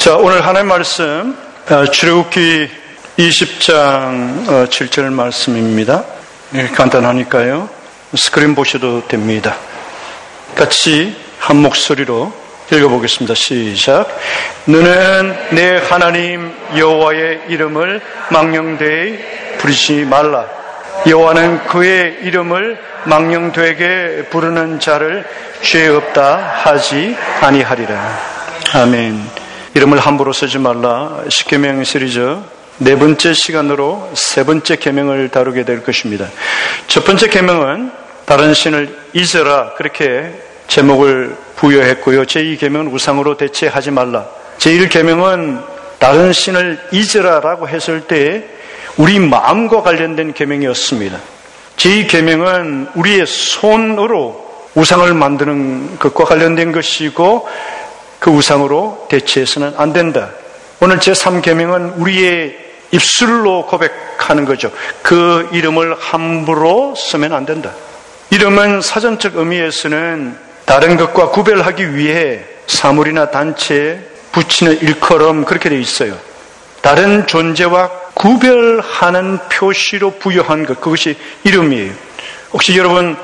자, 오늘 하나님 말씀 출애굽기 20장 7절 말씀입니다. 간단하니까요. 스크린 보셔도 됩니다. 같이 한 목소리로 읽어보겠습니다. 시작. 너는 내 하나님 여호와의 이름을 망령되이 부르지 말라. 여호와는 그의 이름을 망령되게 부르는 자를 죄 없다 하지 아니하리라. 아멘. 이름을 함부로 쓰지 말라. 십계명 시리즈 네 번째 시간으로 세 번째 계명을 다루게 될 것입니다. 첫 번째 계명은 다른 신을 잊어라, 그렇게 제목을 부여했고요. 제2계명은 우상으로 대체하지 말라. 제1계명은 다른 신을 잊어라라고 했을 때 우리 마음과 관련된 계명이었습니다. 제2계명은 우리의 손으로 우상을 만드는 것과 관련된 것이고 그 우상으로 대체해서는 안 된다. 오늘 제3계명은 우리의 입술로 고백하는 거죠. 그 이름을 함부로 쓰면 안 된다. 이름은 사전적 의미에서는 다른 것과 구별하기 위해 사물이나 단체에 붙이는 일컬음, 그렇게 되어 있어요. 다른 존재와 구별하는 표시로 부여한 것, 그것이 이름이에요. 혹시 여러분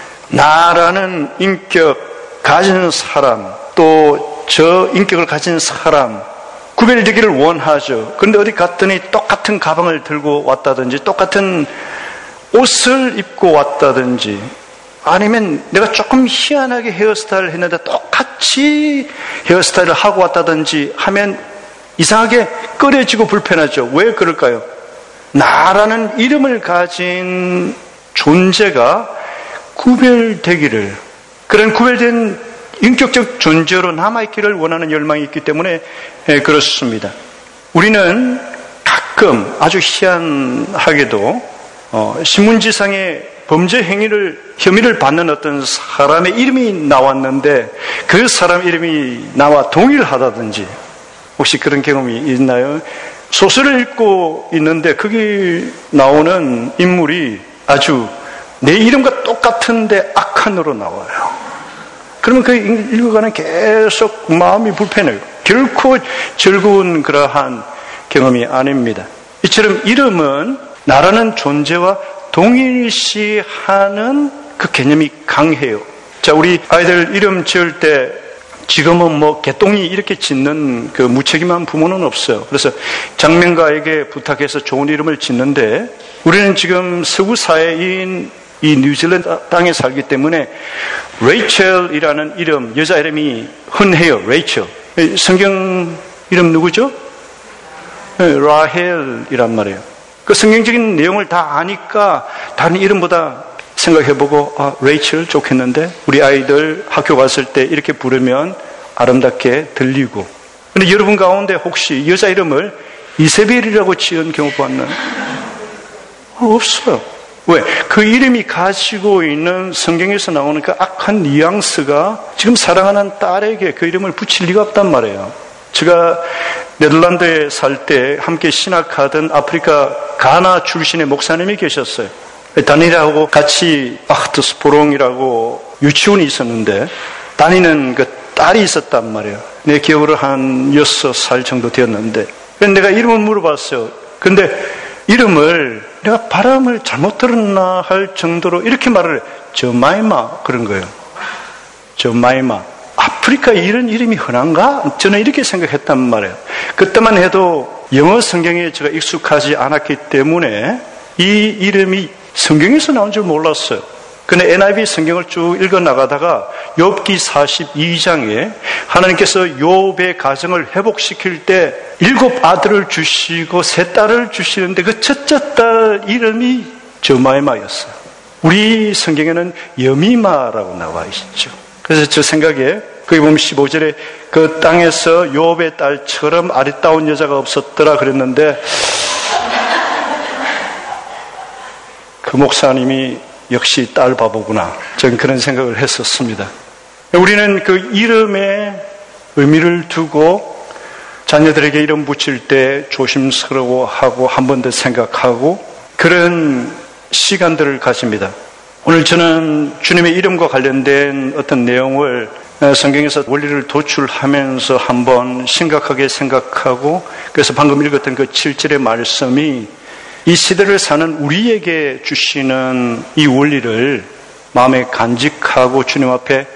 나라는 인격 가진 사람, 또 저 인격을 가진 사람 구별되기를 원하죠. 그런데 어디 갔더니 똑같은 가방을 들고 왔다든지 똑같은 옷을 입고 왔다든지 아니면 내가 조금 희한하게 헤어스타일을 했는데 똑같이 헤어스타일을 하고 왔다든지 하면 이상하게 꺼려지고 불편하죠. 왜 그럴까요? 나라는 이름을 가진 존재가 구별되기를, 그런 구별된 인격적 존재로 남아있기를 원하는 열망이 있기 때문에 그렇습니다. 우리는 가끔 아주 희한하게도 신문지상에 범죄 혐의를 받는 어떤 사람의 이름이 나왔는데 그 사람 이름이 나와 동일하다든지, 혹시 그런 경험이 있나요? 소설을 읽고 있는데 거기 나오는 인물이 아주 내 이름과 똑같은데 악한으로 나와요. 그러면 그 읽어가는 계속 마음이 불편해요. 결코 즐거운 그러한 경험이 아닙니다. 이처럼 이름은 나라는 존재와 동일시하는 그 개념이 강해요. 자, 우리 아이들 이름 지을 때 지금은 개똥이 이렇게 짓는 그 무책임한 부모는 없어요. 그래서 장명가에게 부탁해서 좋은 이름을 짓는데 우리는 지금 서구 사회인 이 뉴질랜드 땅에 살기 때문에 레이첼이라는 이름, 여자 이름이 흔해요. 레이첼. 성경 이름 누구죠? 라헬이란 말이에요. 그 성경적인 내용을 다 아니까 다른 이름보다 생각해보고 레이첼 좋겠는데 우리 아이들 학교 갔을 때 이렇게 부르면 아름답게 들리고. 근데 여러분 가운데 혹시 여자 이름을 이세벨이라고 지은 경우 봤나요? 없어요. 왜? 그 이름이 가지고 있는 성경에서 나오는 그 악한 뉘앙스가 지금 사랑하는 딸에게 그 이름을 붙일 리가 없단 말이에요. 제가 네덜란드에 살 때 함께 신학하던 아프리카 가나 출신의 목사님이 계셨어요. 다니엘하고 같이 아흐트스포롱이라고 유치원이 있었는데 다니는 그 딸이 있었단 말이에요. 내 기억으로 한 6살 정도 되었는데 내가 이름을 물어봤어요. 근데 이름을 내가 발음을 잘못 들었나 할 정도로 이렇게 말을 해요. 저마이마, 그런 거예요. 저마이마. 아프리카에 이런 이름이 흔한가? 저는 이렇게 생각했단 말이에요. 그때만 해도 영어 성경에 제가 익숙하지 않았기 때문에 이 이름이 성경에서 나온 줄 몰랐어요. 근데 NIV 성경을 쭉 읽어나가다가 욥기 42장에 하나님께서 욥의 가정을 회복시킬 때 7 아들을 주시고 3 딸을 주시는데 그 첫째 딸 이름이 저마이마였어요. 우리 성경에는 여미마라고 나와 있죠. 그래서 저 생각에 거기 보면 15절에 그 땅에서 욥의 딸처럼 아리따운 여자가 없었더라 그랬는데 그 목사님이 역시 딸 바보구나. 저는 그런 생각을 했었습니다. 우리는 그 이름에 의미를 두고 자녀들에게 이름 붙일 때 조심스러워하고 한 번 더 생각하고 그런 시간들을 가집니다. 오늘 저는 주님의 이름과 관련된 어떤 내용을 성경에서 원리를 도출하면서 한번 심각하게 생각하고, 그래서 방금 읽었던 그 7절의 말씀이 이 시대를 사는 우리에게 주시는 이 원리를 마음에 간직하고 주님 앞에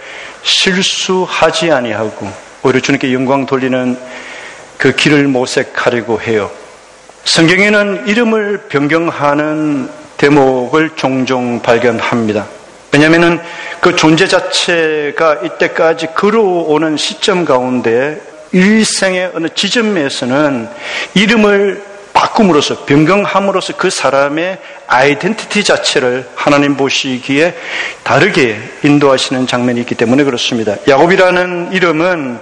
실수하지 아니하고 오히려 주님께 영광 돌리는 그 길을 모색하려고 해요. 성경에는 이름을 변경하는 대목을 종종 발견합니다. 왜냐하면 그 존재 자체가 이때까지 걸어오는 시점 가운데 일생의 어느 지점에서는 이름을 바꿈으로써, 변경함으로써 그 사람의 아이덴티티 자체를 하나님 보시기에 다르게 인도하시는 장면이 있기 때문에 그렇습니다. 야곱이라는 이름은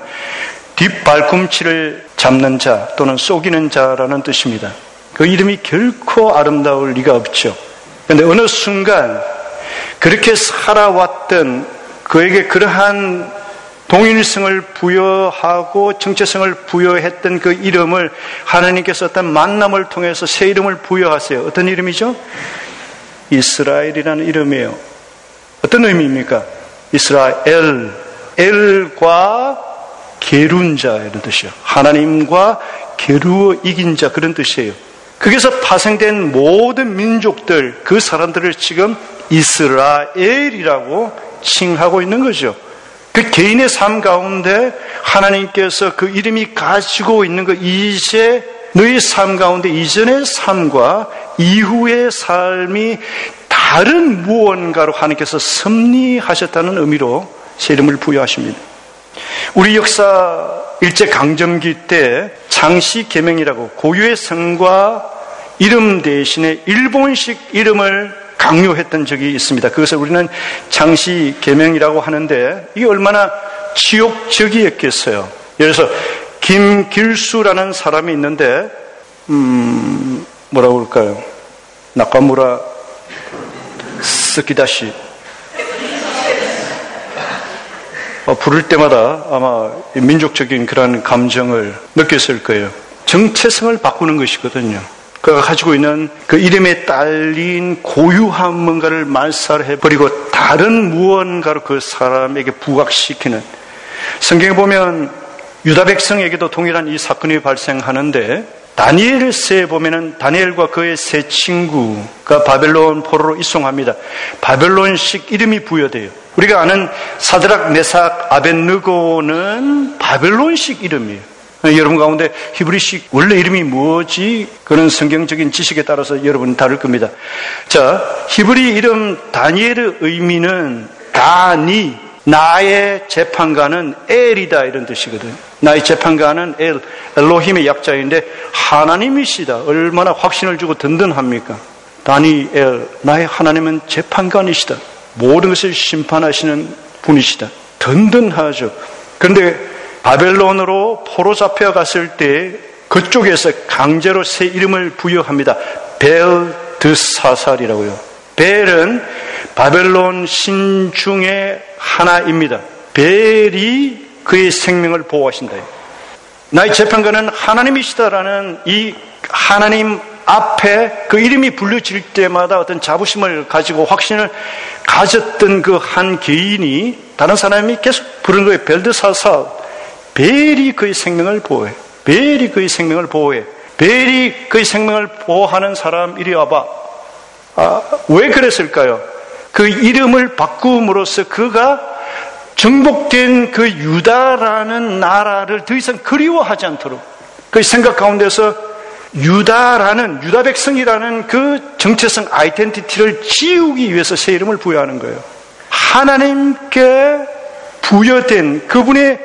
뒷발꿈치를 잡는 자 또는 속이는 자라는 뜻입니다. 그 이름이 결코 아름다울 리가 없죠. 그런데 어느 순간 그렇게 살아왔던 그에게 그러한 동일성을 부여하고 정체성을 부여했던 그 이름을 하나님께서 어떤 만남을 통해서 새 이름을 부여하세요. 어떤 이름이죠? 이스라엘이라는 이름이에요. 어떤 의미입니까? 이스라엘, 엘과 게룬 자 이런 뜻이에요. 하나님과 게루어 이긴 자 그런 뜻이에요. 거기서 파생된 모든 민족들, 그 사람들을 지금 이스라엘이라고 칭하고 있는 거죠. 그 개인의 삶 가운데 하나님께서 그 이름이 가지고 있는 그 이제 너의 삶 가운데 이전의 삶과 이후의 삶이 다른 무언가로 하나님께서 섭리하셨다는 의미로 새 이름을 부여하십니다. 우리 역사 일제강점기 때 장시개명이라고 고유의 성과 이름 대신에 일본식 이름을 강요했던 적이 있습니다. 그것을 우리는 장시개명이라고 하는데 이게 얼마나 치욕적이었겠어요. 예를 들어서 김길수라는 사람이 있는데 뭐라고 그럴까요? 나카무라 스키다시 부를 때마다 아마 민족적인 그런 감정을 느꼈을 거예요. 정체성을 바꾸는 것이거든요. 그가 가지고 있는 그 이름에 딸린 고유한 뭔가를 말살해버리고 다른 무언가로 그 사람에게 부각시키는, 성경에 보면 유다 백성에게도 동일한 이 사건이 발생하는데 다니엘서에 보면은 다니엘과 그의 세 친구가 바벨론 포로로 이송합니다. 바벨론식 이름이 부여돼요. 우리가 아는 사드락, 메삭, 아벳느고는 바벨론식 이름이에요. 여러분 가운데 히브리식 원래 이름이 뭐지? 그런 성경적인 지식에 따라서 여러분 다를 겁니다. 자, 히브리 이름 다니엘의 의미는 다니, 나의 재판관은 엘이다 이런 뜻이거든요. 나의 재판관은 엘, 엘로힘의 약자인데 하나님이시다. 얼마나 확신을 주고 든든합니까? 다니엘, 나의 하나님은 재판관이시다. 모든 것을 심판하시는 분이시다. 든든하죠. 그런데 바벨론으로 포로 잡혀갔을 때 그쪽에서 강제로 새 이름을 부여합니다. 벨드사살이라고요. 벨은 바벨론 신 중에 하나입니다. 벨이 그의 생명을 보호하신다. 나의 재판관은 하나님이시다라는 이 하나님 앞에 그 이름이 불려질 때마다 어떤 자부심을 가지고 확신을 가졌던 그 한 개인이 다른 사람이 계속 부르는 거예요. 벨드사살. 벨이 그의 생명을 보호해. 벨이 그의 생명을 보호해. 벨이 그의 생명을 보호하는 사람 이리 와봐. 왜 그랬을까요? 그 이름을 바꿈으로써 그가 정복된 그 유다라는 나라를 더 이상 그리워하지 않도록 그 생각 가운데서 유다라는, 유다 백성이라는 그 정체성 아이덴티티를 지우기 위해서 새 이름을 부여하는 거예요. 하나님께 부여된 그분의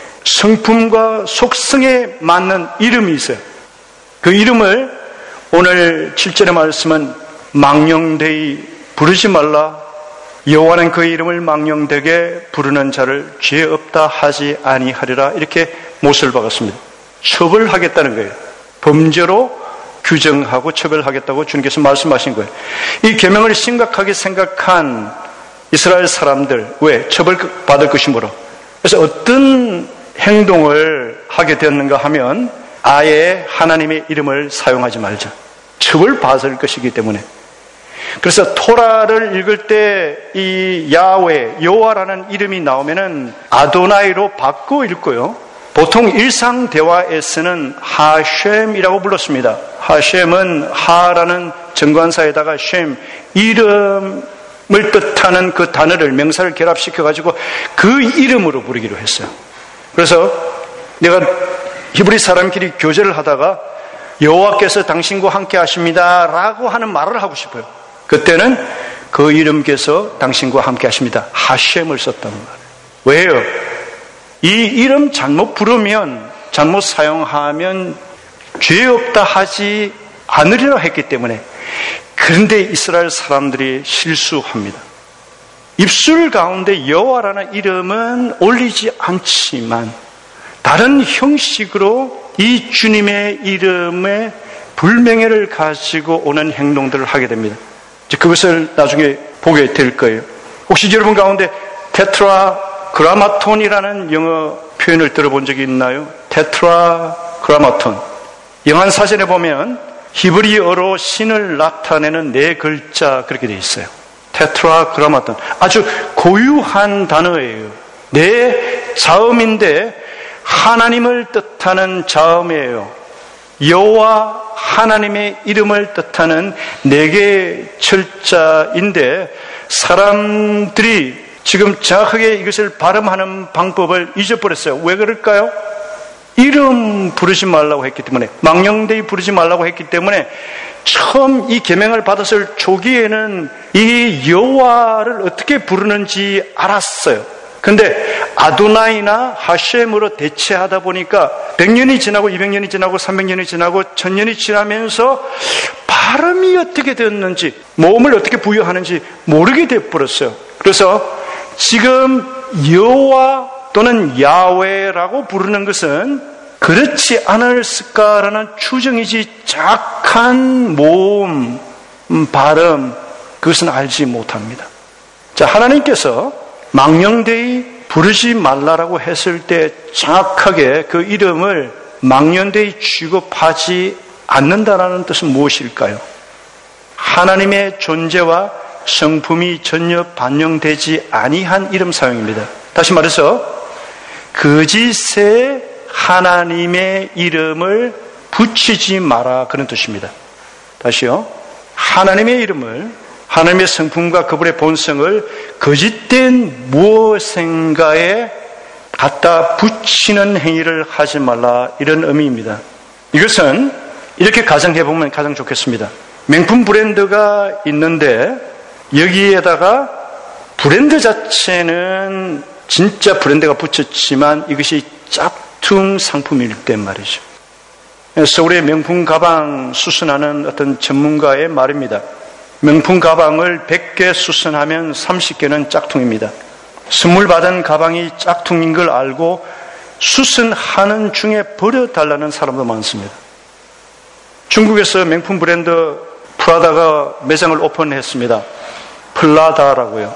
성품과 속성에 맞는 이름이 있어요. 그 이름을 오늘 7절의 말씀은 망령되이 부르지 말라. 여호와는 그의 이름을 망령되게 부르는 자를 죄 없다 하지 아니하리라. 이렇게 못을 박았습니다. 처벌하겠다는 거예요. 범죄로 규정하고 처벌하겠다고 주님께서 말씀하신 거예요. 이 계명을 심각하게 생각한 이스라엘 사람들, 왜? 처벌받을 것이 뭐라. 그래서 어떤 행동을 하게 되었는가 하면 아예 하나님의 이름을 사용하지 말자. 처벌받을 것이기 때문에. 그래서 토라를 읽을 때 이 야훼, 여호와라는 이름이 나오면은 아도나이로 바꿔 읽고요. 보통 일상 대화에서는 하셴이라고 불렀습니다. 하셴은 하라는 정관사에다가 셴, 이름을 뜻하는 그 단어를, 명사를 결합시켜가지고 그 이름으로 부르기로 했어요. 그래서 내가 히브리 사람끼리 교제를 하다가 여호와께서 당신과 함께 하십니다 라고 하는 말을 하고 싶어요. 그때는 그 이름께서 당신과 함께 하십니다, 하셴을 썼단 말이에요. 왜요? 이 이름 잘못 부르면, 잘못 사용하면 죄 없다 하지 않으리라 했기 때문에. 그런데 이스라엘 사람들이 실수합니다. 입술 가운데 여호와라는 이름은 올리지 않지만 다른 형식으로 이 주님의 이름에 불명예를 가지고 오는 행동들을 하게 됩니다. 그것을 나중에 보게 될 거예요. 혹시 여러분 가운데 테트라그라마톤이라는 영어 표현을 들어본 적이 있나요? 테트라그라마톤. 영한사전에 보면 히브리어로 신을 나타내는 4글자 그렇게 되어 있어요. 테트라그라마톤. 아주 고유한 단어예요. 4자음인데 하나님을 뜻하는 자음이에요. 여호와 하나님의 이름을 뜻하는 4개의 철자인데 사람들이 지금 정확하게 이것을 발음하는 방법을 잊어버렸어요. 왜 그럴까요? 이름 부르지 말라고 했기 때문에, 망령되이 부르지 말라고 했기 때문에 처음 이 계명을 받았을 초기에는 이 여호와를 어떻게 부르는지 알았어요. 근데 아도나이나 하셴으로 대체하다 보니까 100년이 지나고 200년이 지나고 300년이 지나고 1000년이 지나면서 발음이 어떻게 되었는지, 모음을 어떻게 부여하는지 모르게 되어버렸어요. 그래서 지금 여호와 또는 야훼라고 부르는 것은 그렇지 않을까라는 추정이지 정확한 모음, 발음, 그것은 알지 못합니다. 자, 하나님께서 망령되이 부르지 말라라고 했을 때 정확하게 그 이름을 망령되이 취급하지 않는다라는 뜻은 무엇일까요? 하나님의 존재와 성품이 전혀 반영되지 아니한 이름 사용입니다. 다시 말해서 거짓의 하나님의 이름을 붙이지 마라, 그런 뜻입니다. 다시요. 하나님의 이름을, 하나님의 성품과 그분의 본성을 거짓된 무엇인가에 갖다 붙이는 행위를 하지 말라, 이런 의미입니다. 이것은 이렇게 가정해보면 가장 좋겠습니다. 명품 브랜드가 있는데 여기에다가 브랜드 자체는 진짜 브랜드가 붙였지만 이것이 짝퉁 상품일 때 말이죠. 서울의 명품 가방 수선하는 어떤 전문가의 말입니다. 명품 가방을 100개 수선하면 30개는 짝퉁입니다. 선물 받은 가방이 짝퉁인 걸 알고 수선하는 중에 버려달라는 사람도 많습니다. 중국에서 명품 브랜드 프라다가 매장을 오픈했습니다. 플라다라고요.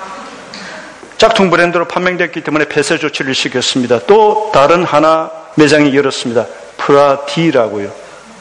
짝퉁 브랜드로 판명됐기 때문에 폐쇄 조치를 시켰습니다. 또 다른 하나 매장이 열었습니다. 프라디라고요.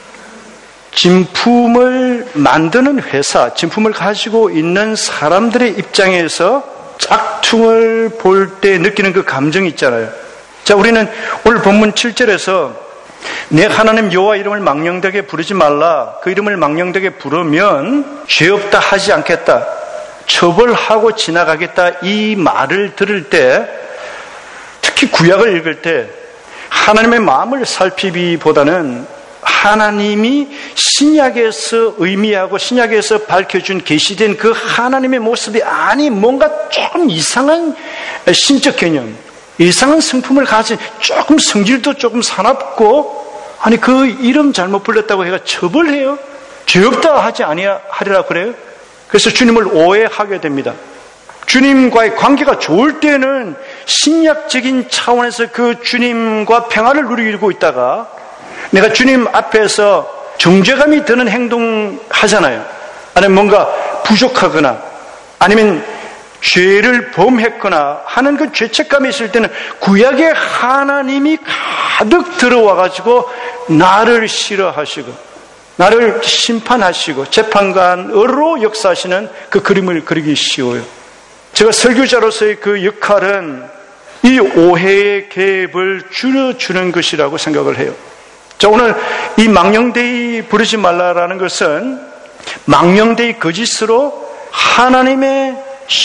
진품을 만드는 회사, 진품을 가지고 있는 사람들의 입장에서 짝퉁을 볼 때 느끼는 그 감정이 있잖아요. 자, 우리는 오늘 본문 7절에서 내 하나님 여호와 이름을 망령되게 부르지 말라, 그 이름을 망령되게 부르면 죄 없다 하지 않겠다, 처벌하고 지나가겠다, 이 말을 들을 때, 특히 구약을 읽을 때 하나님의 마음을 살피기보다는 하나님이 신약에서 의미하고 신약에서 밝혀준 계시된 그 하나님의 모습이, 아니 뭔가 조금 이상한 신적 개념, 이상한 성품을 가진, 조금 성질도 조금 사납고, 아니 그 이름 잘못 불렀다고 해가 처벌해요? 죄 없다 하지 아니하리라 그래요? 그래서 주님을 오해하게 됩니다. 주님과의 관계가 좋을 때는 신약적인 차원에서 그 주님과 평화를 누리고 있다가 내가 주님 앞에서 정죄감이 드는 행동 하잖아요. 아니면 뭔가 부족하거나 아니면 죄를 범했거나 하는 그 죄책감이 있을 때는 구약의 하나님이 가득 들어와가지고 나를 싫어하시고 나를 심판하시고 재판관으로 역사하시는 그 그림을 그리기 쉬워요. 제가 설교자로서의 그 역할은 이 오해의 갭을 줄여주는 것이라고 생각을 해요. 자, 오늘 이 망령되이 부르지 말라라는 것은 망령되이 거짓으로 하나님의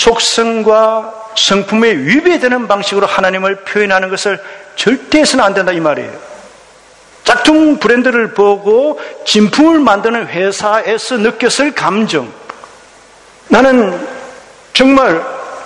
속성과 성품에 위배되는 방식으로 하나님을 표현하는 것을 절대 해서는 안 된다 이 말이에요. 짝퉁 브랜드를 보고 진품을 만드는 회사에서 느꼈을 감정, 나는 정말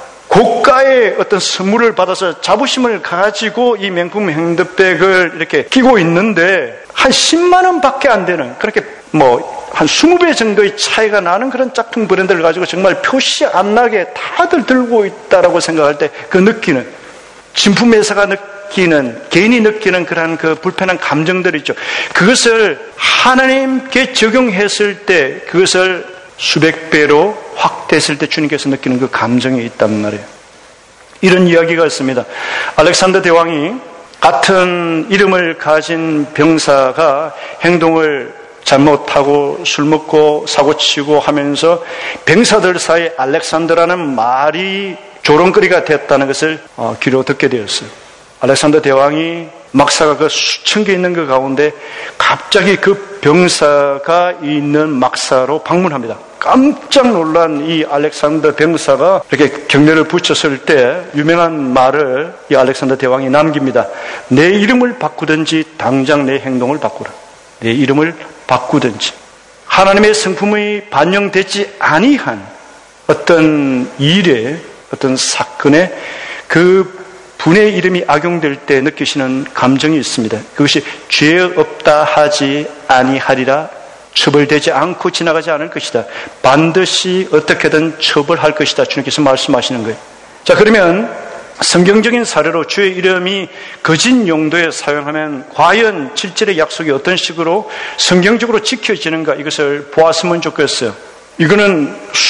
고가의 어떤 선물을 받아서 자부심을 가지고 이 명품 핸드백을 이렇게 끼고 있는데 한 10만 원 밖에 안 되는, 그렇게 한 20배 정도의 차이가 나는 그런 짝퉁 브랜드를 가지고 정말 표시 안 나게 다들 들고 있다라고 생각할 때 그 느끼는, 진품 회사가 느끼는, 개인이 느끼는 그런 그 불편한 감정들 있죠. 그것을 하나님께 적용했을 때, 그것을 수백 배로 확대했을 때 주님께서 느끼는 그 감정이 있단 말이에요. 이런 이야기가 있습니다. 알렉산더 대왕이 같은 이름을 가진 병사가 행동을 잘못하고 술 먹고 사고치고 하면서 병사들 사이에 알렉산더라는 말이 조롱거리가 됐다는 것을 귀로 듣게 되었어요. 알렉산더 대왕이 막사가 그 수천 개 있는 그 가운데 갑자기 그 병사가 있는 막사로 방문합니다. 깜짝 놀란 이 알렉산더 병사가 이렇게 경례를 붙였을 때 유명한 말을 이 알렉산더 대왕이 남깁니다. 내 이름을 바꾸든지 당장 내 행동을 바꾸라. 내 이름을 바꾸든지. 하나님의 성품이 반영되지 아니한 어떤 일에, 어떤 사건에 그 분의 이름이 악용될 때 느끼시는 감정이 있습니다. 그것이 죄 없다 하지 아니하리라, 처벌되지 않고 지나가지 않을 것이다, 반드시 어떻게든 처벌할 것이다, 주님께서 말씀하시는 거예요. 자, 그러면 성경적인 사례로 주의 이름이 거짓 용도에 사용하면 과연 7절의 약속이 어떤 식으로 성경적으로 지켜지는가, 이것을 보았으면 좋겠어요. 이거는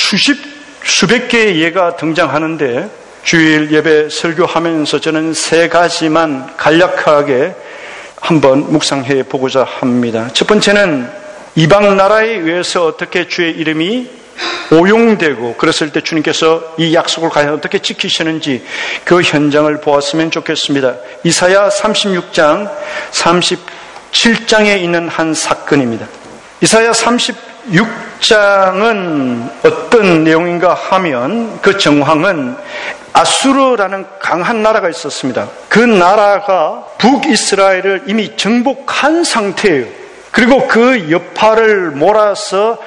수백 개의 예가 등장하는데 주일 예배 설교하면서 저는 3가지만 간략하게 한번 묵상해 보고자 합니다. 첫 번째는 이방 나라에 의해서 어떻게 주의 이름이 오용되고 그랬을 때 주님께서 이 약속을 과연 어떻게 지키시는지 그 현장을 보았으면 좋겠습니다. 이사야 36장 37장에 있는 한 사건입니다. 이사야 36장은 어떤 내용인가 하면 그 정황은 아수르라는 강한 나라가 있었습니다. 그 나라가 북이스라엘을 이미 정복한 상태예요. 그리고 그 여파를 몰아서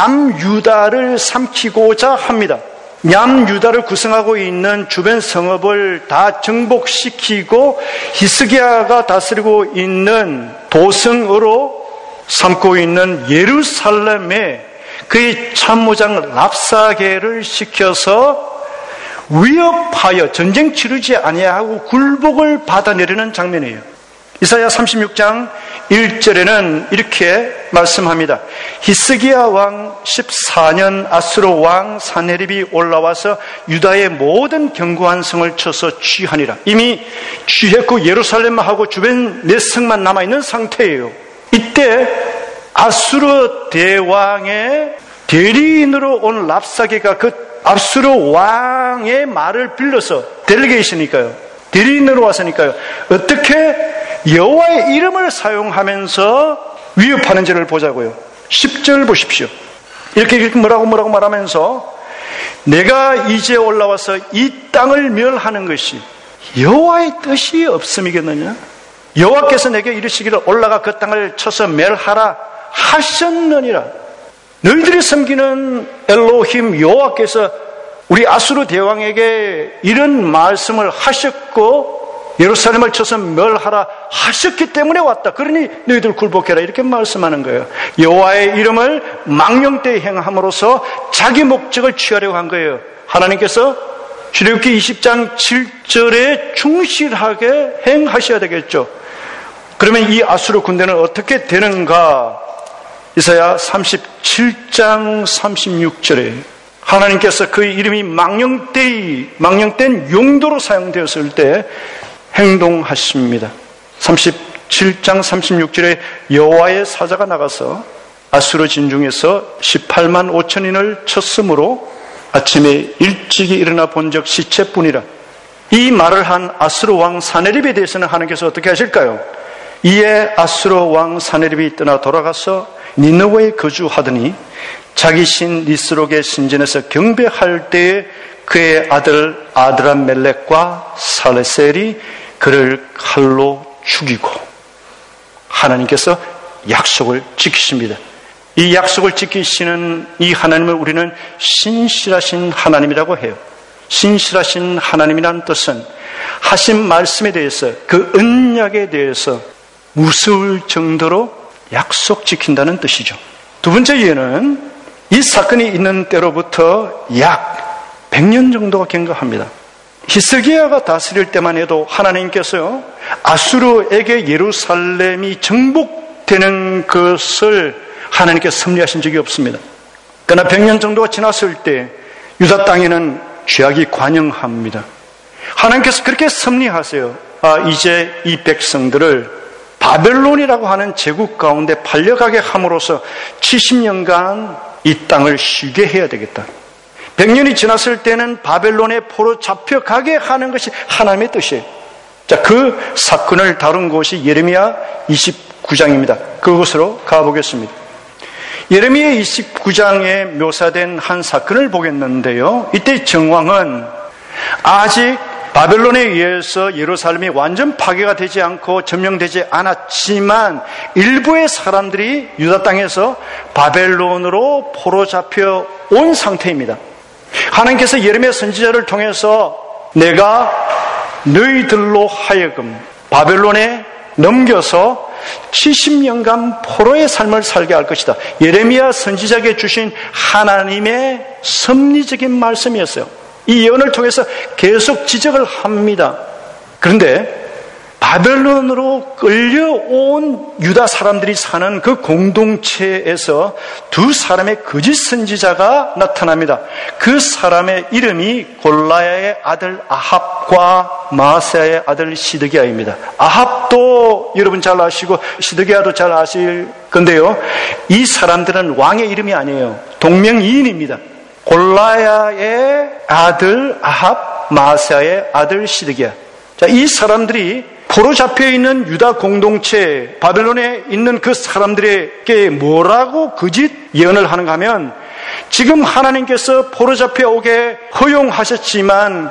남유다를 삼키고자 합니다. 남유다를 구성하고 있는 주변 성읍을 다 정복시키고 히스기야가 다스리고 있는 도성으로 삼고 있는 예루살렘에 그의 참모장 랍사게를 시켜서 위협하여 전쟁 치르지 아니하고 굴복을 받아내리는 장면이에요. 이사야 36장 1절에는 이렇게 말씀합니다. 히스기야 왕 14년 아수르 왕 사네립이 올라와서 유다의 모든 견고한 성을 쳐서 취하니라. 이미 취했고 예루살렘하고 주변 몇 성만 남아있는 상태예요. 이때 아수르 대왕의 대리인으로 온 랍사게가 그 아수르 왕의 말을 빌려서, 델리게이시니까요, 대리인으로 왔으니까요, 어떻게 여호와의 이름을 사용하면서 위협하는지를 보자고요. 10절 보십시오. 이렇게 뭐라고 말하면서 내가 이제 올라와서 이 땅을 멸하는 것이 여호와의 뜻이 없음이겠느냐? 여호와께서 내게 이르시기를 올라가 그 땅을 쳐서 멸하라 하셨느니라. 너희들이 섬기는 엘로힘 여호와께서 우리 아수르 대왕에게 이런 말씀을 하셨고 예루살렘을 쳐서 멸하라 하셨기 때문에 왔다. 그러니 너희들 굴복해라, 이렇게 말씀하는 거예요. 여호와의 이름을 망령되이 행함으로써 자기 목적을 취하려고 한 거예요. 하나님께서 출애굽기 20장 7절에 충실하게 행하셔야 되겠죠. 그러면 이 아수르 군대는 어떻게 되는가? 이사야 37장 36절에 하나님께서 그의 이름이 망령된 용도로 사용되었을 때 행동하십니다. 37장 36절에 여호와의 사자가 나가서 아수르 진중에서 18만 5천인을 쳤으므로 아침에 일찍이 일어나 본 적 시체뿐이라. 이 말을 한 아수르 왕 사네립에 대해서는 하나님께서 어떻게 하실까요? 이에 아수르 왕 사네립이 떠나 돌아가서 니느웨에 거주하더니 자기 신 니스록의 신전에서 경배할 때에 그의 아들 아드람멜렉과 살레셀이 그를 칼로 죽이고, 하나님께서 약속을 지키십니다. 이 약속을 지키시는 이 하나님을 우리는 신실하신 하나님이라고 해요. 신실하신 하나님이라는 뜻은 하신 말씀에 대해서, 그 언약에 대해서 무서울 정도로 약속 지킨다는 뜻이죠. 두 번째 이유는 이 사건이 있는 때로부터 약 100년 정도가 경과합니다. 히스기야가 다스릴 때만 해도 하나님께서요, 아수르에게 예루살렘이 정복되는 것을 하나님께서 섭리하신 적이 없습니다. 그러나 100년 정도가 지났을 때 유다 땅에는 죄악이 관영합니다. 하나님께서 그렇게 섭리하세요. 이제 이 백성들을 바벨론이라고 하는 제국 가운데 팔려가게 함으로써 70년간 이 땅을 쉬게 해야 되겠다. 100년이 지났을 때는 바벨론에 포로 잡혀가게 하는 것이 하나님의 뜻이에요. 자, 그 사건을 다룬 곳이 예레미야 29장입니다. 그곳으로 가보겠습니다. 예레미야 29장에 묘사된 한 사건을 보겠는데요. 이때 정황은 아직 바벨론에 의해서 예루살렘이 완전 파괴가 되지 않고 점령되지 않았지만 일부의 사람들이 유다 땅에서 바벨론으로 포로 잡혀 온 상태입니다. 하나님께서 예레미야 선지자를 통해서 내가 너희들로 하여금 바벨론에 넘겨서 70년간 포로의 삶을 살게 할 것이다. 예레미야 선지자에게 주신 하나님의 섭리적인 말씀이었어요. 이 예언을 통해서 계속 지적을 합니다. 그런데 바벨론으로 끌려온 유다 사람들이 사는 그 공동체에서 두 사람의 거짓 선지자가 나타납니다. 그 사람의 이름이 골라야의 아들 아합과 마아세야의 아들 시드기야입니다. 아합도 여러분 잘 아시고 시드기야도 잘 아실 건데요, 이 사람들은 왕의 이름이 아니에요. 동명이인입니다. 골라야의 아들 아합, 마아세야의 아들 시드기야. 자, 이 사람들이 포로 잡혀있는 유다 공동체, 바벨론에 있는 그 사람들에게 뭐라고 거짓 예언을 하는가 하면, 지금 하나님께서 포로 잡혀오게 허용하셨지만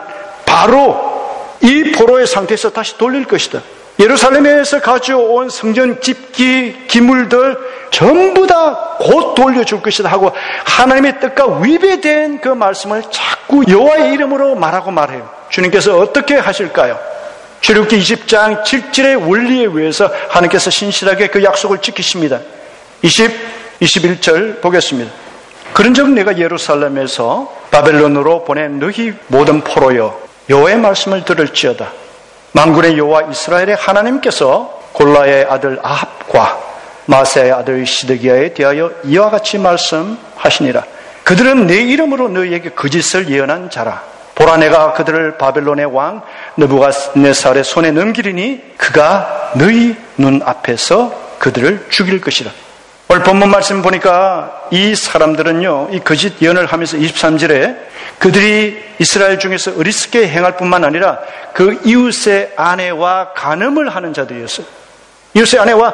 바로 이 포로의 상태에서 다시 돌릴 것이다. 예루살렘에서 가져온 성전 집기 기물들 전부 다 곧 돌려줄 것이다 하고 하나님의 뜻과 위배된 그 말씀을 자꾸 여호와의 이름으로 말하고 말해요. 주님께서 어떻게 하실까요? 출애굽기 20장 7절의 원리에 의해서 하나님께서 신실하게 그 약속을 지키십니다. 21절 보겠습니다. 그런즉 내가 예루살렘에서 바벨론으로 보낸 너희 모든 포로여, 여호와의 말씀을 들을지어다. 만군의 여호와 이스라엘의 하나님께서 골라의 아들 아합과 마아세야의 아들 시드기야에 대하여 이와 같이 말씀하시니라. 그들은 내 이름으로 너희에게 거짓을 예언한 자라. 보라, 내가 그들을 바벨론의 왕 느부갓네살의 손에 넘기리니 그가 너희 눈앞에서 그들을 죽일 것이라. 오늘 본문 말씀 보니까 이 사람들은요, 이 거짓 예언을 하면서 23절에 그들이 이스라엘 중에서 어리석게 행할 뿐만 아니라 그 이웃의 아내와 간음을 하는 자들이었어요. 이웃의 아내와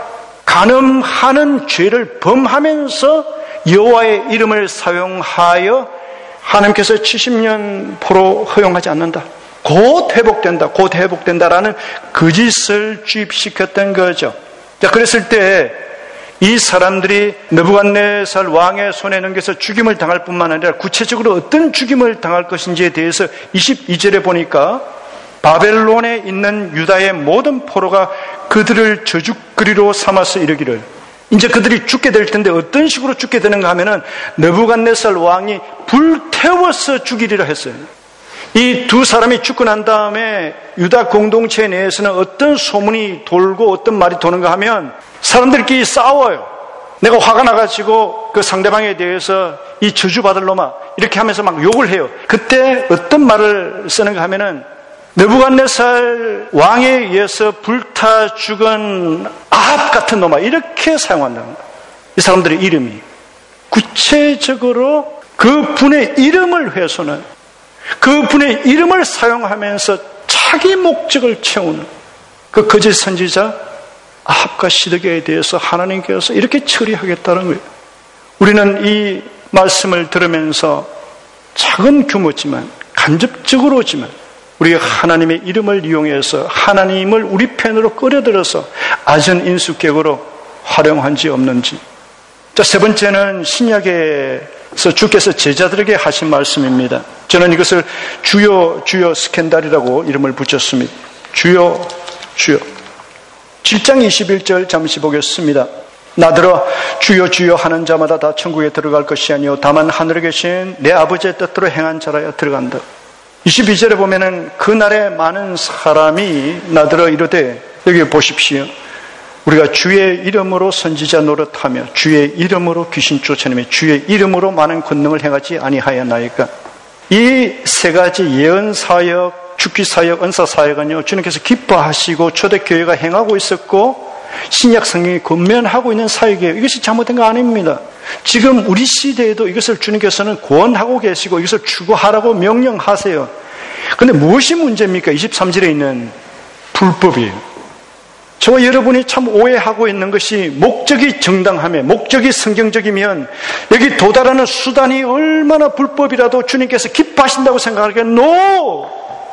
간음하는 죄를 범하면서 여호와의 이름을 사용하여 하나님께서 70년 포로 허용하지 않는다. 곧 회복된다라는 거짓을 주입시켰던 거죠. 자, 그랬을 때 이 사람들이 느부갓네살 왕의 손에 넘겨서 죽임을 당할 뿐만 아니라 구체적으로 어떤 죽임을 당할 것인지에 대해서 22절에 보니까 바벨론에 있는 유다의 모든 포로가 그들을 저주거리로 삼아서 이르기를, 이제 그들이 죽게 될 텐데 어떤 식으로 죽게 되는가 하면은 느부갓네살 왕이 불태워서 죽이리라 했어요. 이 두 사람이 죽고 난 다음에 유다 공동체 내에서는 어떤 소문이 돌고 어떤 말이 도는가 하면 사람들끼리 싸워요. 내가 화가 나가지고 그 상대방에 대해서 이 저주받을 놈아 이렇게 하면서 막 욕을 해요. 그때 어떤 말을 쓰는가 하면은 느부갓네살 왕에 의해서 불타 죽은 아합 같은 놈아 이렇게 사용한다는 거예요. 이 사람들의 이름이 구체적으로 그 분의 이름을 훼손한, 그 분의 이름을 사용하면서 자기 목적을 채우는 그 거짓 선지자 아합과 시드기야에 대해서 하나님께서 이렇게 처리하겠다는 거예요. 우리는 이 말씀을 들으면서 작은 규모지만 간접적으로지만 우리가 하나님의 이름을 이용해서 하나님을 우리 편으로 끌어들여서 아전인수격으로 활용한지 없는지. 자, 세 번째는 신약에서 주께서 제자들에게 하신 말씀입니다. 저는 이것을 주여 주여 스캔들이라고 이름을 붙였습니다. 주여 주여. 7장 21절 잠시 보겠습니다. 나더러 주여 주여 하는 자마다 다 천국에 들어갈 것이 아니요 다만 하늘에 계신 내 아버지의 뜻대로 행한 자라야 들어간다. 22절에 보면은 그날에 많은 사람이 나더러 이르되, 여기 보십시오. 우리가 주의 이름으로 선지자 노릇하며 주의 이름으로 귀신 쫓아내며 주의 이름으로 많은 권능을 행하지 아니하였나이까. 이 세 가지 예언 사역, 죽기 사역, 은사 사역은요, 주님께서 기뻐하시고 초대교회가 행하고 있었고 신약 성경이 권면하고 있는 사역이에요. 이것이 잘못된 거 아닙니다. 지금 우리 시대에도 이것을 주님께서는 권하고 계시고 이것을 추구하라고 명령하세요. 그런데 무엇이 문제입니까? 23절에 있는 불법이에요. 저와 여러분이 참 오해하고 있는 것이 목적이 정당하며 목적이 성경적이면 여기 도달하는 수단이 얼마나 불법이라도 주님께서 기뻐하신다고 생각하기에 NO!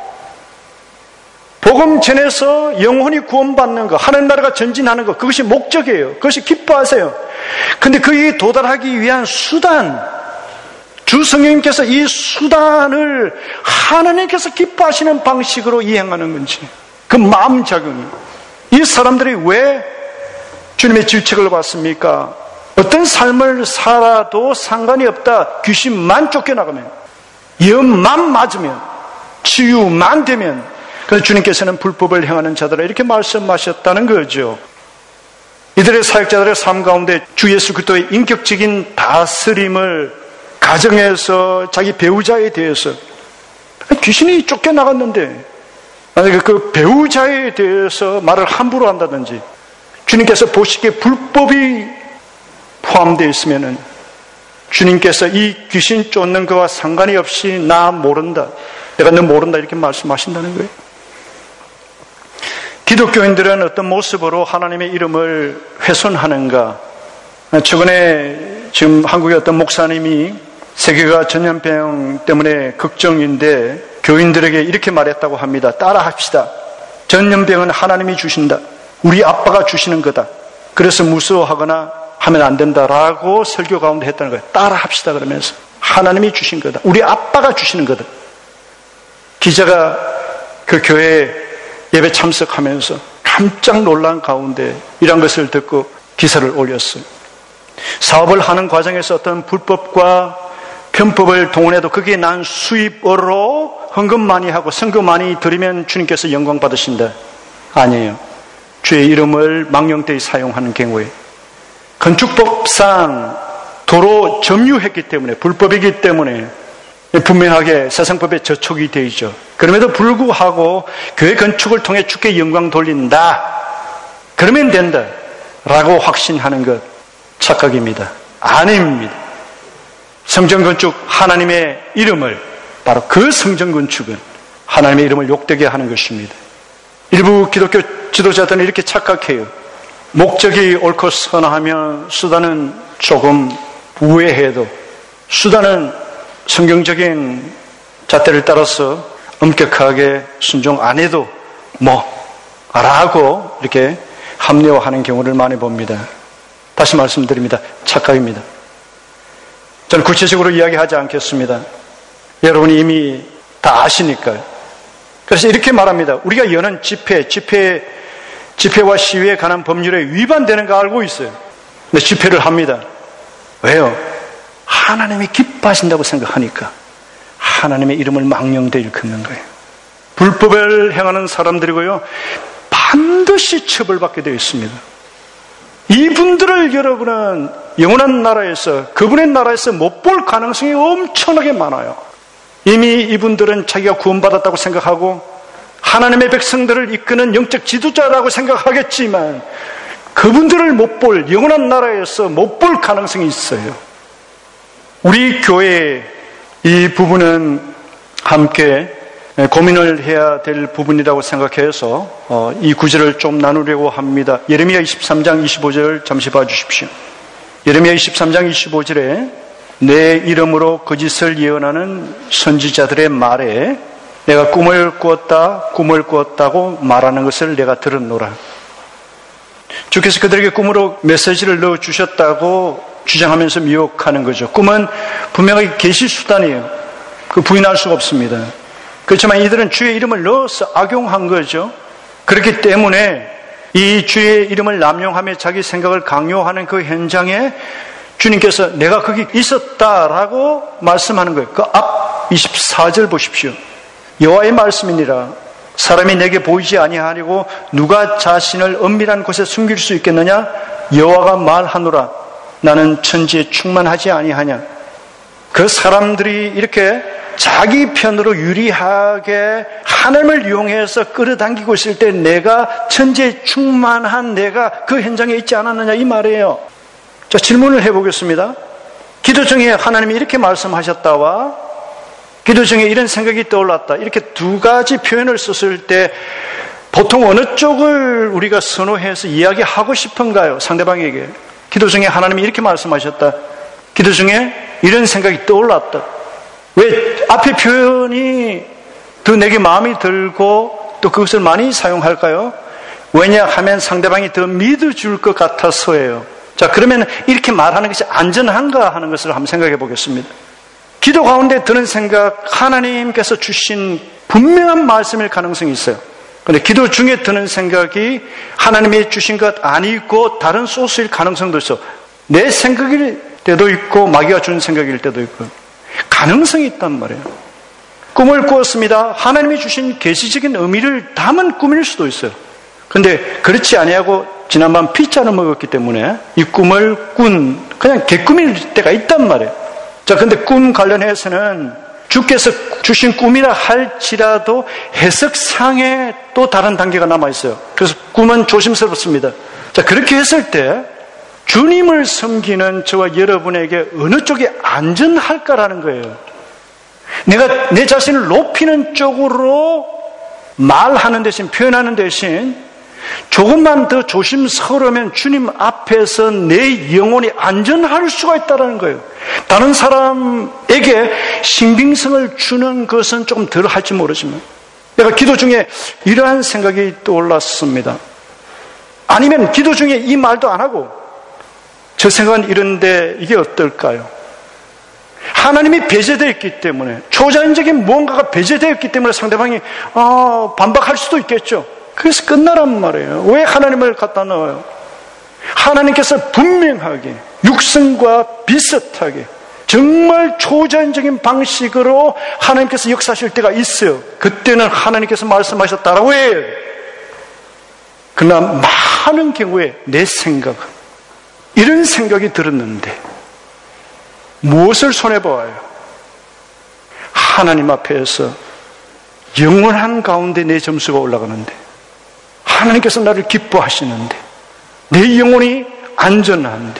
복음 전해서 영혼이 구원받는 것, 하늘 나라가 전진하는 것, 그것이 목적이에요. 그것이 기뻐하세요. 그런데 거기에 도달하기 위한 수단, 주 성령님께서 이 수단을 하나님께서 기뻐하시는 방식으로 이행하는 건지, 그 마음 작용이, 이 사람들이 왜 주님의 질책을 받습니까? 어떤 삶을 살아도 상관이 없다. 귀신만 쫓겨나가면, 염만 맞으면, 치유만 되면, 그래서 주님께서는 불법을 행하는 자들아 이렇게 말씀하셨다는 거죠. 이들의 사역자들의 삶 가운데 주 예수 그리스도의 인격적인 다스림을 가정에서 자기 배우자에 대해서, 귀신이 쫓겨나갔는데 만약에 그 배우자에 대해서 말을 함부로 한다든지 주님께서 보시기에 불법이 포함되어 있으면은 주님께서 이 귀신 쫓는 거와 상관이 없이 나 모른다, 내가 너 모른다 이렇게 말씀하신다는 거예요. 기독교인들은 어떤 모습으로 하나님의 이름을 훼손하는가? 최근에 지금 한국의 어떤 목사님이 세계가 전염병 때문에 걱정인데 교인들에게 이렇게 말했다고 합니다. 따라합시다. 전염병은 하나님이 주신다. 우리 아빠가 주시는 거다. 그래서 무서워하거나 하면 안 된다라고 설교 가운데 했다는 거예요. 따라합시다 그러면서 하나님이 주신 거다. 우리 아빠가 주시는 거다. 기자가 그 교회 예배 참석하면서 깜짝 놀란 가운데 이런 것을 듣고 기사를 올렸어요. 사업을 하는 과정에서 어떤 불법과 편법을 동원해도 거기에 난 수입으로 헌금 많이 하고 성금 많이 드리면 주님께서 영광 받으신다. 아니에요. 주의 이름을 망령되이 사용하는 경우에 건축법상 도로 점유했기 때문에 불법이기 때문에 분명하게 세상법에 저촉이 되어 있죠. 그럼에도 불구하고 교회 건축을 통해 주께 영광 돌린다. 그러면 된다. 라고 확신하는 것 착각입니다. 아닙니다. 성전건축 하나님의 이름을, 바로 그 성전건축은 하나님의 이름을 욕되게 하는 것입니다. 일부 기독교 지도자들은 이렇게 착각해요. 목적이 옳고 선하면 수단은 조금 우회해도 수단은 성경적인 잣대를 따라서 엄격하게 순종 안 해도 라고 이렇게 합리화하는 경우를 많이 봅니다. 다시 말씀드립니다. 착각입니다. 저는 구체적으로 이야기하지 않겠습니다. 여러분이 이미 다 아시니까요. 그래서 이렇게 말합니다. 우리가 여는 집회와 시위에 관한 법률에 위반되는 거 알고 있어요. 근데 집회를 합니다. 왜요? 하나님이 기뻐하신다고 생각하니까 하나님의 이름을 망령되이 일컫는 거예요. 불법을 행하는 사람들이고요, 반드시 처벌받게 되어 있습니다. 이분들을 여러분은 영원한 나라에서, 그분의 나라에서 못 볼 가능성이 엄청나게 많아요. 이미 이분들은 자기가 구원받았다고 생각하고 하나님의 백성들을 이끄는 영적 지도자라고 생각하겠지만 그분들을 못 볼, 영원한 나라에서 못 볼 가능성이 있어요. 우리 교회의 이 부분은 함께 고민을 해야 될 부분이라고 생각해서 이 구절을 좀 나누려고 합니다. 예레미야 23장 25절 잠시 봐주십시오. 예레미야 23장 25절에 내 이름으로 거짓을 예언하는 선지자들의 말에 내가 꿈을 꾸었다고 말하는 것을 내가 들었노라. 주께서 그들에게 꿈으로 메시지를 넣어주셨다고 주장하면서 미혹하는 거죠. 꿈은 분명하게 계시 수단이에요. 그 부인할 수가 없습니다. 그렇지만 이들은 주의 이름을 넣어서 악용한 거죠. 그렇기 때문에 이 주의 이름을 남용하며 자기 생각을 강요하는 그 현장에 주님께서 내가 거기 있었다라고 말씀하는 거예요. 그 앞 24절 보십시오. 여호와의 말씀이니라. 사람이 내게 보이지 아니하려고 누가 자신을 은밀한 곳에 숨길 수 있겠느냐? 여호와가 말하노라. 나는 천지에 충만하지 아니하냐? 그 사람들이 이렇게 자기 편으로 유리하게 하나님을 이용해서 끌어당기고 있을 때 내가 천지에 충만한 내가 그 현장에 있지 않았느냐 이 말이에요. 자, 질문을 해보겠습니다. 기도 중에 하나님이 이렇게 말씀하셨다와 기도 중에 이런 생각이 떠올랐다. 이렇게 두 가지 표현을 썼을 때 보통 어느 쪽을 우리가 선호해서 이야기하고 싶은가요? 상대방에게. 기도 중에 하나님이 이렇게 말씀하셨다. 기도 중에 이런 생각이 떠올랐다. 왜 앞에 표현이 더 내게 마음이 들고 또 그것을 많이 사용할까요? 왜냐하면 상대방이 더 믿어줄 것 같아서예요. 자, 그러면 이렇게 말하는 것이 안전한가 하는 것을 한번 생각해 보겠습니다. 기도 가운데 드는 생각, 하나님께서 주신 분명한 말씀일 가능성이 있어요. 그런데 기도 중에 드는 생각이 하나님이 주신 것 아니고 다른 소스일 가능성도 있어. 내 생각일 때도 있고 마귀가 준 생각일 때도 있고 가능성이 있단 말이에요. 꿈을 꾸었습니다. 하나님이 주신 계시적인 의미를 담은 꿈일 수도 있어요. 그런데 그렇지 아니하고 지난밤 피자를 먹었기 때문에 이 꿈을 꾼 그냥 개꿈일 때가 있단 말이에요. 자, 근데 꿈 관련해서는 주께서 주신 꿈이라 할지라도 해석상에 또 다른 단계가 남아있어요. 그래서 꿈은 조심스럽습니다. 자, 그렇게 했을 때 주님을 섬기는 저와 여러분에게 어느 쪽이 안전할까라는 거예요. 내가 내 자신을 높이는 쪽으로 말하는 대신, 표현하는 대신 조금만 더 조심스러우면 주님 앞에서 내 영혼이 안전할 수가 있다는 거예요. 다른 사람에게 신빙성을 주는 것은 조금 덜 할지 모르지만 내가 기도 중에 이러한 생각이 떠올랐습니다. 아니면 기도 중에 이 말도 안 하고 저 생각은 이런데 이게 어떨까요? 하나님이 배제되어 있기 때문에 초자연적인 무언가가 배제되어 있기 때문에 상대방이 반박할 수도 있겠죠. 그래서 끝나란 말이에요. 왜 하나님을 갖다 넣어요? 하나님께서 분명하게 육성과 비슷하게 정말 초자연적인 방식으로 하나님께서 역사하실 때가 있어요. 그때는 하나님께서 말씀하셨다라고 해요. 그러나 많은 경우에 내 생각은 이런 생각이 들었는데 무엇을 손해보아요? 하나님 앞에서 영원한 가운데 내 점수가 올라가는데 하나님께서 나를 기뻐하시는데 내 영혼이 안전한데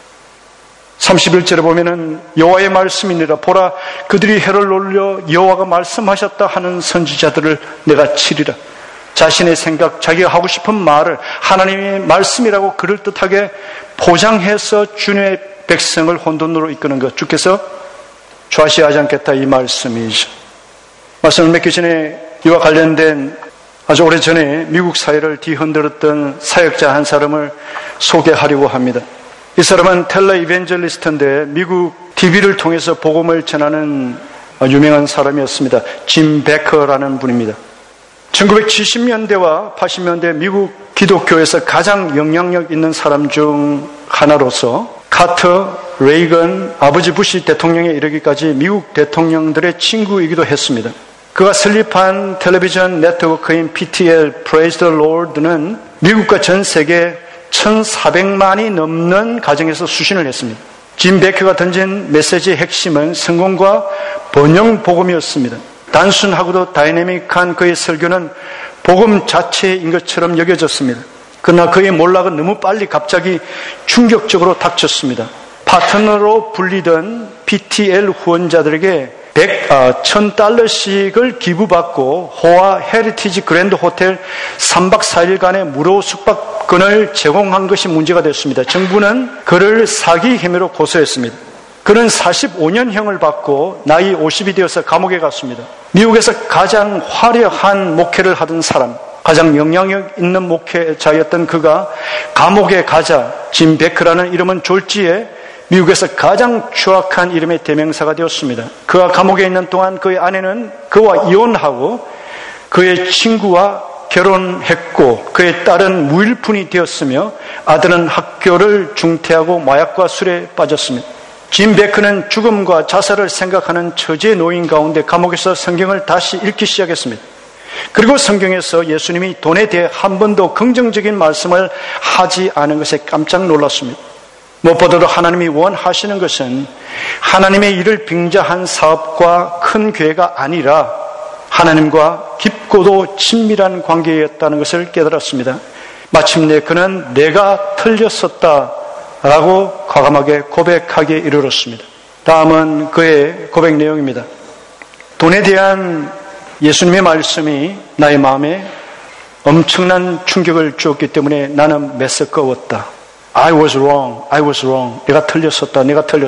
31절에 보면은 여호와의 말씀이니라 보라 그들이 해를 놀려 여호와가 말씀하셨다 하는 선지자들을 내가 치리라. 자신의 생각, 자기가 하고 싶은 말을 하나님의 말씀이라고 그럴듯하게 포장해서 주님의 백성을 혼돈으로 이끄는 것 주께서 좌시하지 않겠다 이 말씀이죠. 말씀을 맺기 전에 이와 관련된 아주 오래전에 미국 사회를 뒤흔들었던 사역자 한 사람을 소개하려고 합니다. 이 사람은 텔레 이벤젤리스트인데 미국 TV를 통해서 복음을 전하는 유명한 사람이었습니다. 짐 베커라는 분입니다. 1970년대와 80년대 미국 기독교에서 가장 영향력 있는 사람 중 하나로서 카터, 레이건, 아버지 부시 대통령에 이르기까지 미국 대통령들의 친구이기도 했습니다. 그가 설립한 텔레비전 네트워크인 PTL, Praise the Lord는 미국과 전 세계 1,400만이 넘는 가정에서 수신을 했습니다. 짐 베커가 던진 메시지의 핵심은 성공과 번영 복음이었습니다. 단순하고도 다이내믹한 그의 설교는 복음 자체인 것처럼 여겨졌습니다. 그러나 그의 몰락은 너무 빨리 갑자기 충격적으로 닥쳤습니다. 파트너로 불리던 BTL 후원자들에게 1,000달러씩을 기부받고 호화 헤리티지 그랜드 호텔 3박 4일간의 무료 숙박권을 제공한 것이 문제가 됐습니다. 정부는 그를 사기 혐의로 고소했습니다. 그는 45년형을 받고 나이 50이 되어서 감옥에 갔습니다. 미국에서 가장 화려한 목회를 하던 사람, 가장 영향력 있는 목회자였던 그가 감옥에 가자 짐 베크라는 이름은 졸지에 미국에서 가장 추악한 이름의 대명사가 되었습니다. 그가 감옥에 있는 동안 그의 아내는 그와 이혼하고 그의 친구와 결혼했고 그의 딸은 무일푼이 되었으며 아들은 학교를 중퇴하고 마약과 술에 빠졌습니다. 짐 베크는 죽음과 자살을 생각하는 처지에 놓인 가운데 감옥에서 성경을 다시 읽기 시작했습니다. 그리고 성경에서 예수님이 돈에 대해 한 번도 긍정적인 말씀을 하지 않은 것에 깜짝 놀랐습니다. 무엇보다도 하나님이 원하시는 것은 하나님의 일을 빙자한 사업과 큰 교회가 아니라 하나님과 깊고도 친밀한 관계였다는 것을 깨달았습니다. 마침내 그는 내가 틀렸었다라고 과감하게 고백하기에 이르렀습니다. 다음은 그의 고백 내용입니다. 돈에 대한 예수님의 말씀이 나의 마음에 엄청난 충격을 주었기 때문에 나는 메스꺼웠다. I was wrong. 내가 틀렸었다.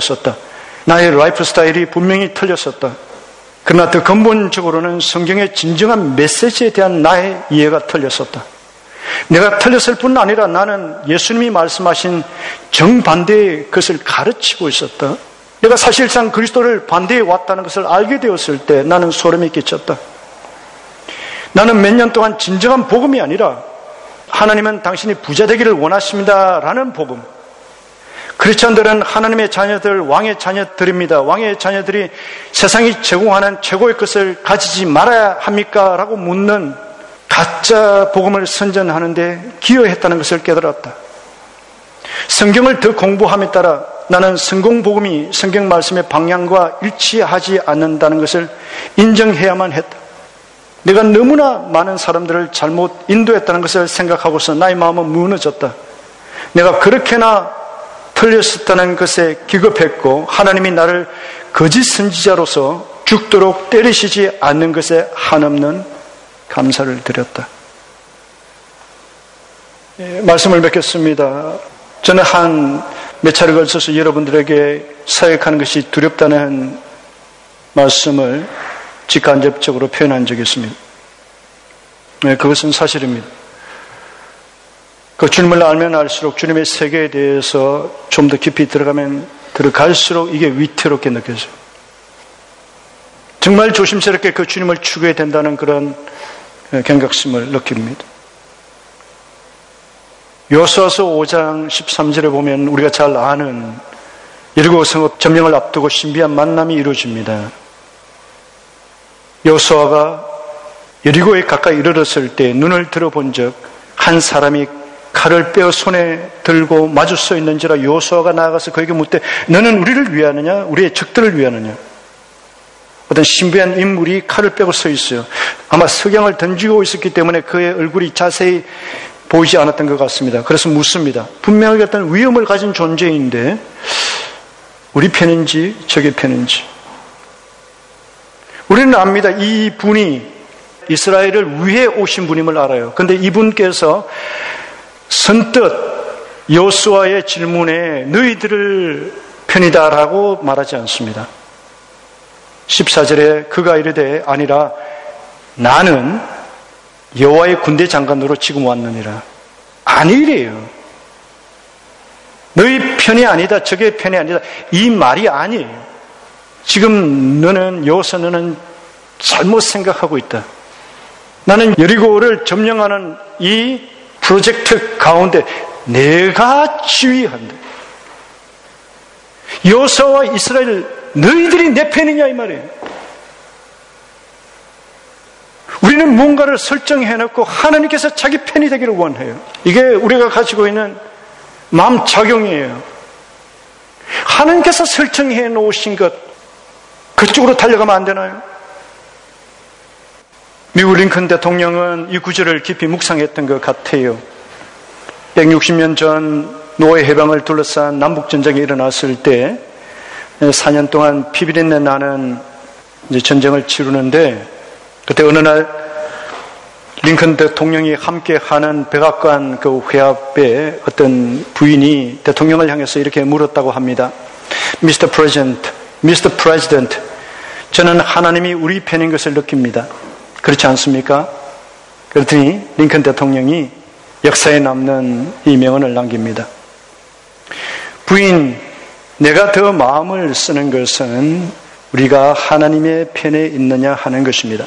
나의 라이프 스타일이 분명히 틀렸었다. 그러나 더 근본적으로는 성경의 진정한 메시지에 대한 나의 이해가 틀렸었다. 내가 틀렸을 뿐 아니라 나는 예수님이 말씀하신 정반대의 것을 가르치고 있었다. 내가 사실상 그리스도를 반대해 왔다는 것을 알게 되었을 때 나는 소름이 끼쳤다. 나는 몇 년 동안 진정한 복음이 아니라 하나님은 당신이 부자 되기를 원하십니다 라는 복음, 크리스천들은 하나님의 자녀들, 왕의 자녀들입니다. 왕의 자녀들이 세상이 제공하는 최고의 것을 가지지 말아야 합니까? 라고 묻는 가짜 복음을 선전하는데 기여했다는 것을 깨달았다. 성경을 더 공부함에 따라 나는 성공 복음이 성경 말씀의 방향과 일치하지 않는다는 것을 인정해야만 했다. 내가 너무나 많은 사람들을 잘못 인도했다는 것을 생각하고서 나의 마음은 무너졌다. 내가 그렇게나 틀렸었다는 것에 기겁했고 하나님이 나를 거짓 선지자로서 죽도록 때리시지 않는 것에 한없는 감사를 드렸다. 말씀을 맺겠습니다. 저는 몇 차례 걸쳐서 여러분들에게 사역하는 것이 두렵다는 말씀을 직간접적으로 표현한 적이 있습니다. 그것은 사실입니다. 그 주님을 알면 알수록 주님의 세계에 대해서 좀 더 깊이 들어갈수록 이게 위태롭게 느껴져요. 정말 조심스럽게 그 주님을 추구해야 된다는 그런 경각심을 느낍니다. 여호수아서 5장 13절에 보면 우리가 잘 아는 여리고 성읍 점령을 앞두고 신비한 만남이 이루어집니다. 여호수아가 여리고에 가까이 이르렀을 때 눈을 들어본 적 한 사람이 칼을 빼어 손에 들고 마주 서 있는지라 여호수아가 나아가서 그에게 묻되 너는 우리를 위하느냐 우리의 적들을 위하느냐. 어떤 신비한 인물이 칼을 빼고 서 있어요. 아마 석양을 던지고 있었기 때문에 그의 얼굴이 자세히 보이지 않았던 것 같습니다. 그래서 묻습니다. 분명하게 어떤 위험을 가진 존재인데 우리 편인지 적의 편인지. 우리는 압니다. 이 분이 이스라엘을 위해 오신 분임을 알아요. 그런데 이분께서 선뜻 여호수아의 질문에 너희들을 편이다라고 말하지 않습니다. 14절에 그가 이르되 아니라 나는 여호와의 군대 장관으로 지금 왔느니라. 아니래요. 너희 편이 아니다. 적의 편이 아니다. 이 말이 아니에요. 지금 여호수아 너는 잘못 생각하고 있다. 나는 여리고를 점령하는 이 프로젝트 가운데 내가 지휘한다. 여호수아와 이스라엘 너희들이 내 편이냐 이 말이에요. 우리는 뭔가를 설정해놓고 하나님께서 자기 편이 되기를 원해요. 이게 우리가 가지고 있는 마음 작용이에요. 하나님께서 설정해 놓으신 것 그쪽으로 달려가면 안 되나요? 미국 링컨 대통령은 이 구절을 깊이 묵상했던 것 같아요. 160년 전 노예 해방을 둘러싼 남북전쟁이 일어났을 때 4년 동안 피비린내 나는 이제 전쟁을 치르는데, 그때 어느 날 링컨 대통령이 함께 하는 백악관 그 회합에 어떤 부인이 대통령을 향해서 이렇게 물었다고 합니다. Mr. President, 저는 하나님이 우리 편인 것을 느낍니다. 그렇지 않습니까? 그랬더니 링컨 대통령이 역사에 남는 이 명언을 남깁니다. 부인, 내가 더 마음을 쓰는 것은 우리가 하나님의 편에 있느냐 하는 것입니다.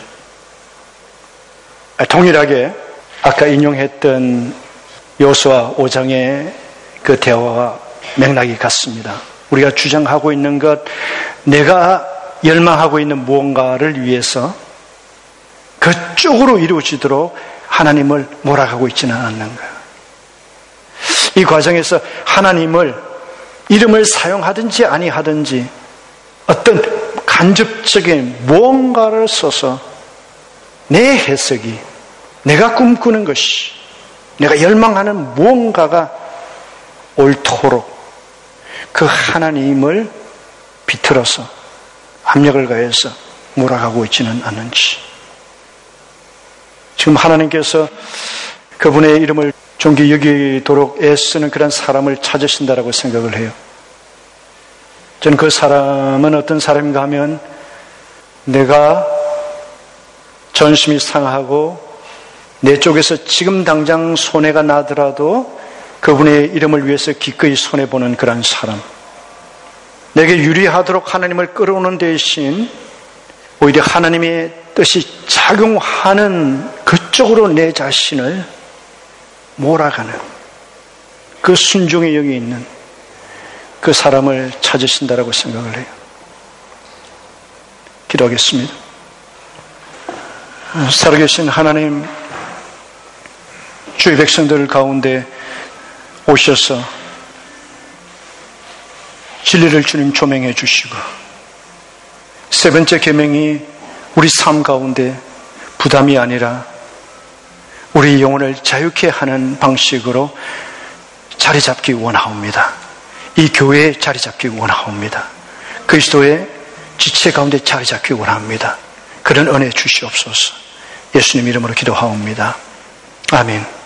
동일하게 아까 인용했던 여호수아 5장의 그 대화와 맥락이 같습니다. 우리가 주장하고 있는 것, 내가 열망하고 있는 무언가를 위해서 그쪽으로 이루어지도록 하나님을 몰아가고 있지는 않는 거예요. 이 과정에서 하나님을 이름을 사용하든지 아니하든지 어떤 간접적인 무언가를 써서 내 해석이, 내가 꿈꾸는 것이, 내가 열망하는 무언가가 옳도록 그 하나님을 비틀어서 압력을 가해서 몰아가고 있지는 않는지. 지금 하나님께서 그분의 이름을 존귀 여기도록 애쓰는 그런 사람을 찾으신다라고 생각을 해요. 저는 그 사람은 어떤 사람인가 하면 내가 전심이 상하고 내 쪽에서 지금 당장 손해가 나더라도 그분의 이름을 위해서 기꺼이 손해보는 그런 사람, 내게 유리하도록 하나님을 끌어오는 대신 오히려 하나님의 뜻이 작용하는 그쪽으로 내 자신을 몰아가는 그 순종의 영이 있는 그 사람을 찾으신다라고 생각을 해요. 기도하겠습니다. 살아계신 하나님, 주의 백성들 가운데 오셔서 진리를 주님 조명해 주시고, 세 번째 계명이 우리 삶 가운데 부담이 아니라 우리 영혼을 자유케 하는 방식으로 자리 잡기 원하옵니다. 이 교회에 자리 잡기 원하옵니다. 그리스도의 지체 가운데 자리 잡기 원합니다. 그런 은혜 주시옵소서. 예수님 이름으로 기도하옵니다. 아멘.